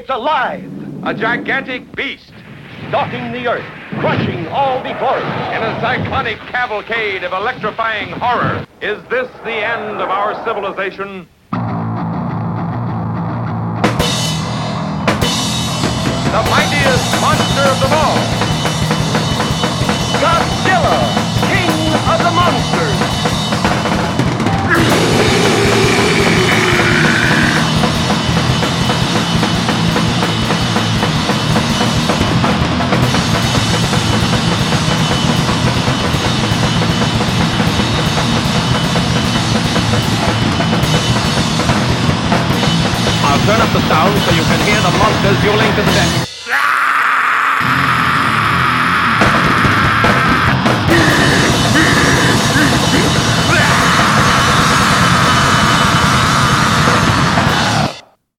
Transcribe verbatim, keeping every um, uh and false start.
It's alive. A gigantic beast. Stalking the earth, crushing all before it. In a cyclonic cavalcade of electrifying horror. Is this the end of our civilization? The mightiest monster of them all. Godzilla, king of the monsters. I'll turn up the sound so you can hear the monsters dueling to the death.